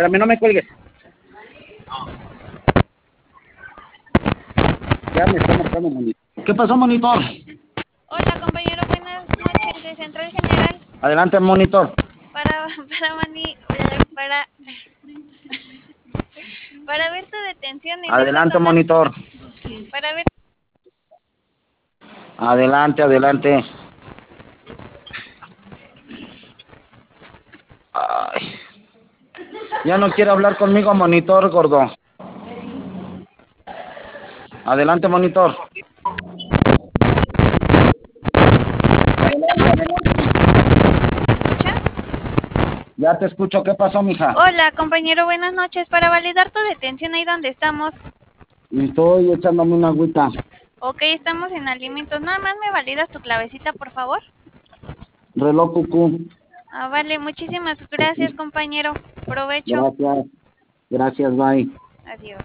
espérame, no me cuelgues. Ya me está marcando monitor. ¿Qué pasó, monitor? Hola, compañero, buenas noches de Central General. Adelante, monitor. Para ver tu detención en Adelante, esta zona. monitor. Para ver. Adelante, adelante. Ay. Ya no quiere hablar conmigo, monitor, gordo. Adelante, monitor. ¿Escuchas? Ya te escucho. ¿Qué pasó, mija? Hola, compañero, buenas noches. Para validar tu detención ahí donde estamos. Estoy echándome una agüita. Ok, estamos en alimentos. Nada más me validas tu clavecita, por favor. Reloj cucú. Ah, vale, muchísimas gracias, compañero. Provecho. Gracias. Gracias, bye. Adiós.